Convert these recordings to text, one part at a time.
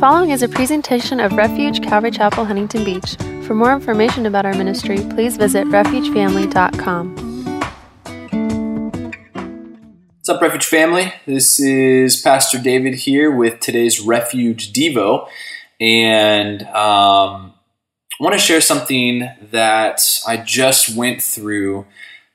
following is a presentation of Refuge Calvary Chapel, Huntington Beach. For more information about our ministry, please visit refugefamily.com. What's up, Refuge family? This is Pastor David here with today's Refuge Devo, and I want to share something that I just went through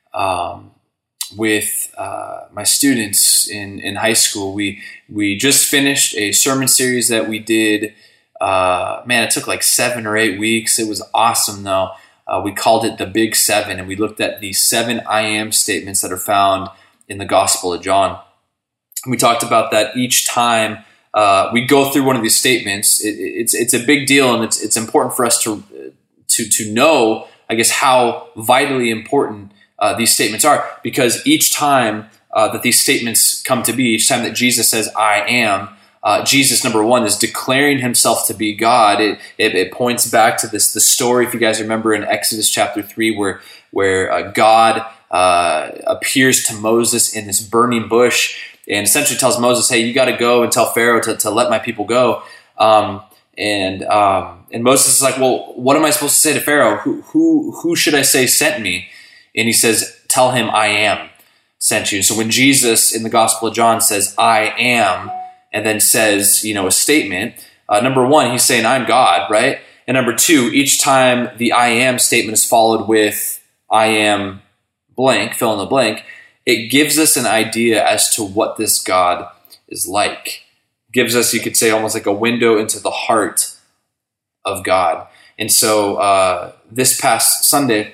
with my students in high school. We just finished a sermon series that we did. It took like 7 or 8 weeks. It was awesome, though. We called it the Big Seven, and we looked at the 7 I am statements that are found in the Gospel of John. We talked about that each time we go through one of these statements. It's a big deal, and it's important for us to know, I guess, how vitally important these statements are, because each time that these statements come to be, each time that Jesus says, I am, Jesus, number one, is declaring himself to be God. It points back to the story, if you guys remember, in Exodus chapter 3, where God appears to Moses in this burning bush and essentially tells Moses, hey, you got to go and tell Pharaoh to let my people go. And Moses is like, well, what am I supposed to say to Pharaoh? Who should I say sent me? And he says, tell him I am sent you. So when Jesus in the Gospel of John says, I am, and then says, a statement, number one, he's saying, I'm God, right? And number two, each time the I am statement is followed with I am blank, fill in the blank, it gives us an idea as to what this God is like. It gives us, you could say, almost like a window into the heart of God. And so this past Sunday,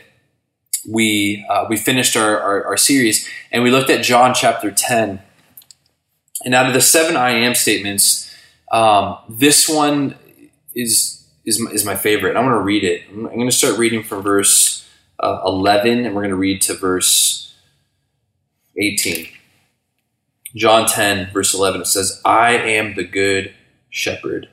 we finished our series, and we looked at John chapter 10. And out of the 7 I am statements, this one is my favorite. I'm going to read it. I'm going to start reading from verse 11, and we're going to read to verse 18. John 10, verse 11, it says, I am the good shepherd.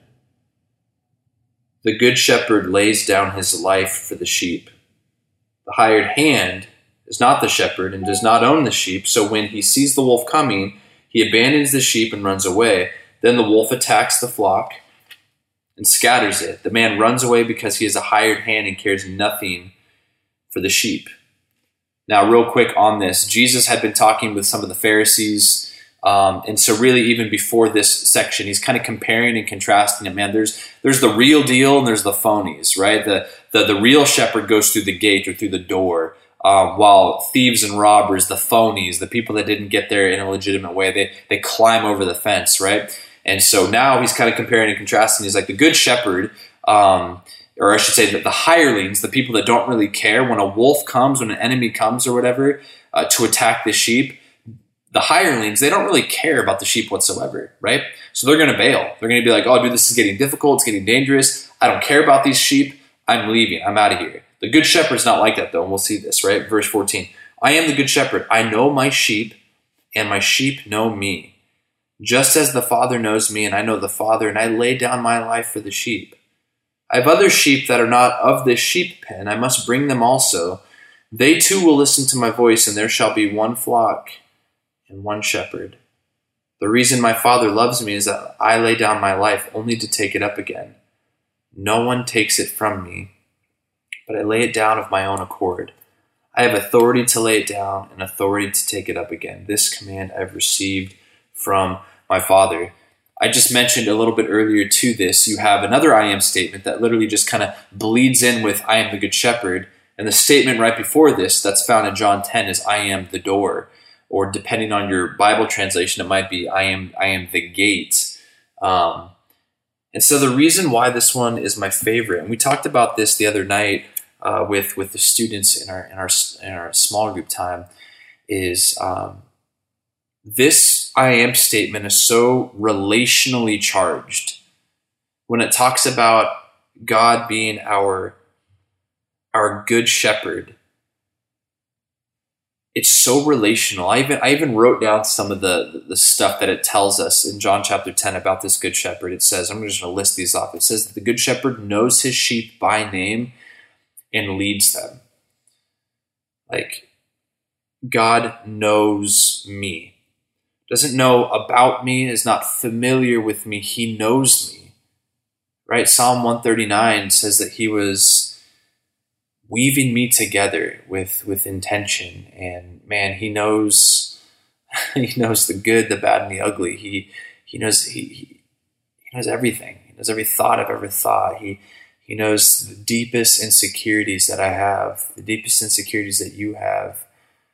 The good shepherd lays down his life for the sheep. The hired hand is not the shepherd and does not own the sheep, so when he sees the wolf coming, he abandons the sheep and runs away. Then the wolf attacks the flock and scatters it. The man runs away because he is a hired hand and cares nothing for the sheep. Now, real quick on this, Jesus had been talking with some of the Pharisees, and so really even before this section, he's kind of comparing and contrasting it. Man, there's the real deal and there's the phonies, right? The real shepherd goes through the gate or through the door, while thieves and robbers, the phonies, the people that didn't get there in a legitimate way, they climb over the fence, right? And so now he's kind of comparing and contrasting. He's like the good shepherd, or I should say that the hirelings, the people that don't really care when a wolf comes, when an enemy comes or whatever, to attack the sheep, the hirelings, they don't really care about the sheep whatsoever, right? So they're going to bail. They're going to be like, oh, dude, this is getting difficult. It's getting dangerous. I don't care about these sheep. I'm leaving. I'm out of here. The good shepherd's not like that, though, and we'll see this, right? Verse 14, I am the good shepherd. I know my sheep, and my sheep know me. Just as the Father knows me, and I know the Father, and I lay down my life for the sheep. I have other sheep that are not of this sheep pen. I must bring them also. They too will listen to my voice, and there shall be one flock and one shepherd. The reason my Father loves me is that I lay down my life only to take it up again. No one takes it from me, but I lay it down of my own accord. I have authority to lay it down and authority to take it up again. This command I've received from my Father. I just mentioned a little bit earlier to this, you have another I am statement that literally just kind of bleeds in with I am the good shepherd. And the statement right before this that's found in John 10 is I am the door. Or depending on your Bible translation, it might be I am the gate. And so the reason why this one is my favorite, and we talked about this the other night with the students in our small group time, is this I am statement is so relationally charged. When it talks about God being our good shepherd, it's so relational. I even wrote down some of the stuff that it tells us in John chapter 10 about this good shepherd. It says, I'm just going to list these off. It says that the good shepherd knows his sheep by name and leads them. Like, God knows me. Doesn't know about me, is not familiar with me. He knows me. right? Psalm 139 says that he was weaving me together with intention. And man, he knows he knows the good, the bad, and the ugly. He knows he knows everything. He knows every thought I've ever thought. He knows the deepest insecurities that I have, the deepest insecurities that you have.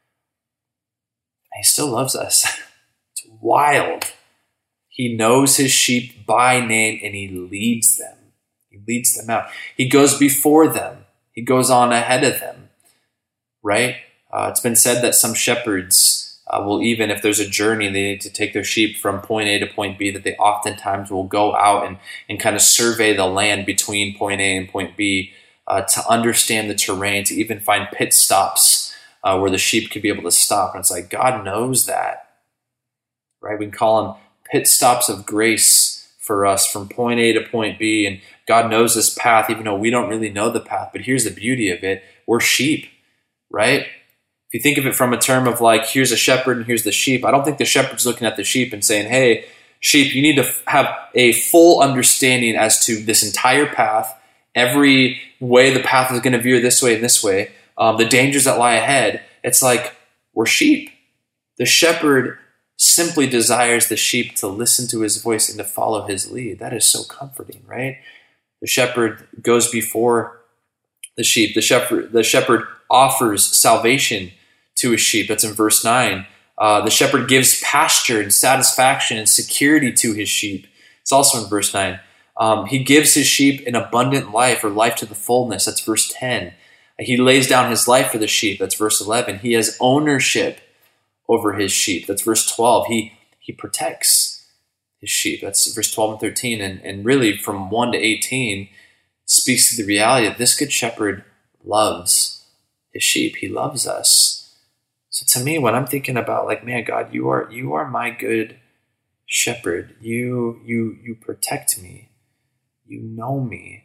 And he still loves us. It's wild. He knows his sheep by name and he leads them. He leads them out. He goes before them. He goes on ahead of them, right? It's been said that some shepherds will, even if there's a journey, they need to take their sheep from point A to point B, that they oftentimes will go out and kind of survey the land between point A and point B to understand the terrain, to even find pit stops where the sheep could be able to stop. And it's like, God knows that, right? We can call them pit stops of grace for us from point A to point B. And God knows this path, even though we don't really know the path. But here's the beauty of it. We're sheep, right? If you think of it from a term of like, here's a shepherd and here's the sheep, I don't think the shepherd's looking at the sheep and saying, hey, sheep, you need to have a full understanding as to this entire path, every way the path is going to veer this way and this way, the dangers that lie ahead. It's like, we're sheep. The shepherd simply desires the sheep to listen to his voice and to follow his lead. That is so comforting, right? The shepherd goes before the sheep. The shepherd offers salvation to his sheep. That's in verse 9. The shepherd gives pasture and satisfaction and security to his sheep. It's also in verse 9. He gives his sheep an abundant life, or life to the fullness. That's verse 10. He lays down his life for the sheep. That's verse 11. He has ownership over his sheep. That's verse 12. He protects his sheep. That's verse 12 and 13. And really from 1 to 18 speaks to the reality that this good shepherd loves his sheep. He loves us. So to me, when I'm thinking about like, man, God, you are my good shepherd. You protect me. You know me.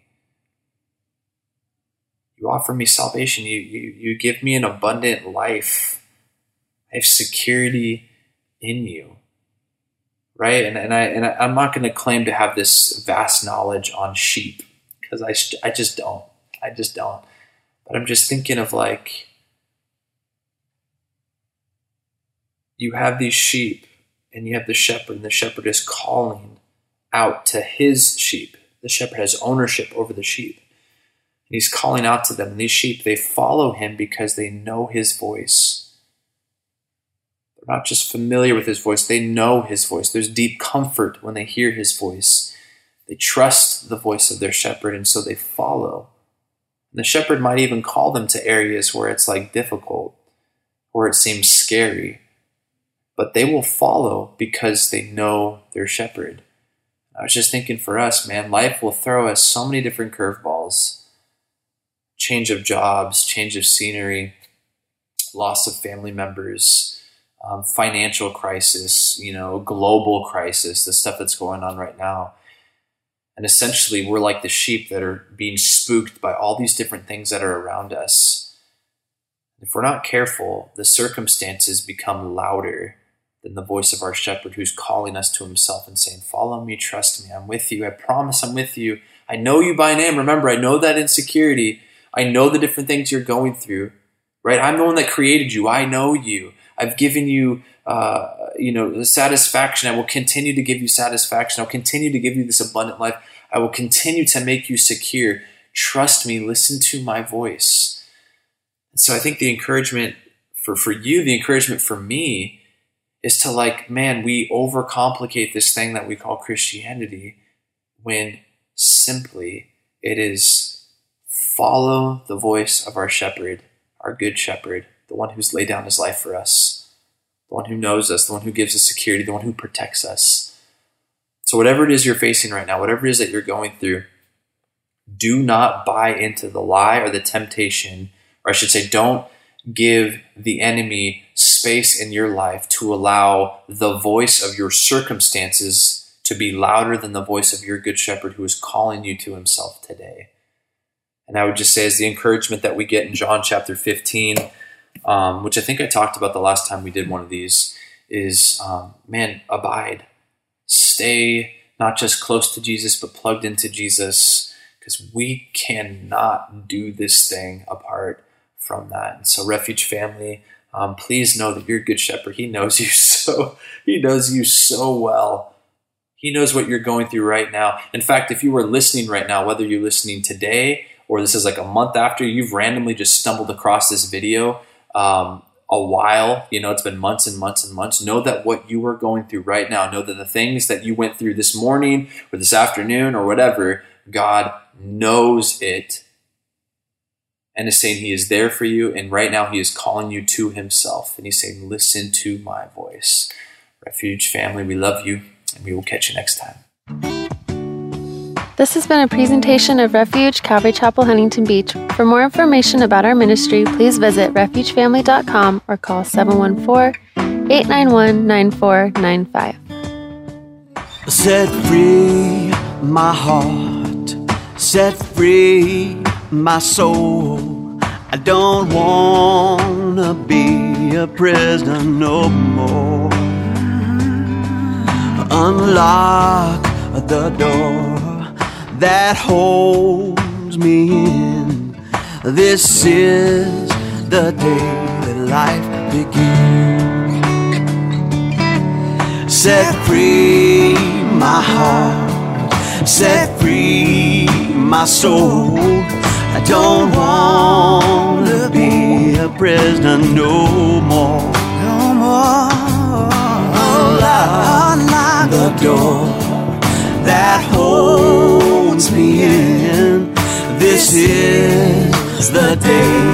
You offer me salvation. You give me an abundant life. I have security in you, right? And I'm not going to claim to have this vast knowledge on sheep because I just don't. But I'm just thinking of like, you have these sheep and you have the shepherd, and the shepherd is calling out to his sheep. The shepherd has ownership over the sheep. And he's calling out to them. And these sheep, they follow him because they know his voice. They're not just familiar with his voice, they know his voice. There's deep comfort when they hear his voice. They trust the voice of their shepherd, and so they follow. And the shepherd might even call them to areas where it's like difficult, where it seems scary. But they will follow because they know their shepherd. I was just thinking for us, man, life will throw us so many different curveballs. Change of jobs, change of scenery, loss of family members, financial crisis, global crisis, the stuff that's going on right now. And essentially, we're like the sheep that are being spooked by all these different things that are around us. If we're not careful, the circumstances become louder than the voice of our shepherd who's calling us to himself and saying, follow me, trust me, I'm with you. I promise I'm with you. I know you by name. Remember, I know that insecurity. I know the different things you're going through, right? I'm the one that created you. I know you. I've given you, the satisfaction. I will continue to give you satisfaction. I'll continue to give you this abundant life. I will continue to make you secure. Trust me. Listen to my voice. And so I think the encouragement for you, the encouragement for me is to like, man, we overcomplicate this thing that we call Christianity when simply it is follow the voice of our shepherd, our good shepherd, the one who's laid down his life for us, the one who knows us, the one who gives us security, the one who protects us. So whatever it is you're facing right now, whatever it is that you're going through, do not buy into the lie or the temptation, or I should say, don't give the enemy space in your life to allow the voice of your circumstances to be louder than the voice of your good shepherd who is calling you to himself today. And I would just say, as the encouragement that we get in John chapter 15, which I think I talked about the last time we did one of these, is, abide. Stay not just close to Jesus, but plugged into Jesus, because we cannot do this thing apart from that. And so Refuge family, please know that your good shepherd, he knows you so well. He knows what you're going through right now. In fact, if you were listening right now, whether you're listening today or this is like a month after, you've randomly just stumbled across this video a while, it's been months and months and months, know that what you are going through right now, know that the things that you went through this morning or this afternoon or whatever, God knows it and is saying he is there for you. And right now he is calling you to himself. And he's saying, listen to my voice. Refuge family, we love you, and we will catch you next time. This has been a presentation of Refuge Calvary Chapel, Huntington Beach. For more information about our ministry, please visit refugefamily.com or call 714-891-9495. Set free my heart, set free my soul. I don't want to be a prisoner no more. Unlock the door that holds me in. This is the day that life begins. Set free my heart, set free my soul. I don't want to be a prisoner no more. No more. Unlock the door that holds me in. This is the day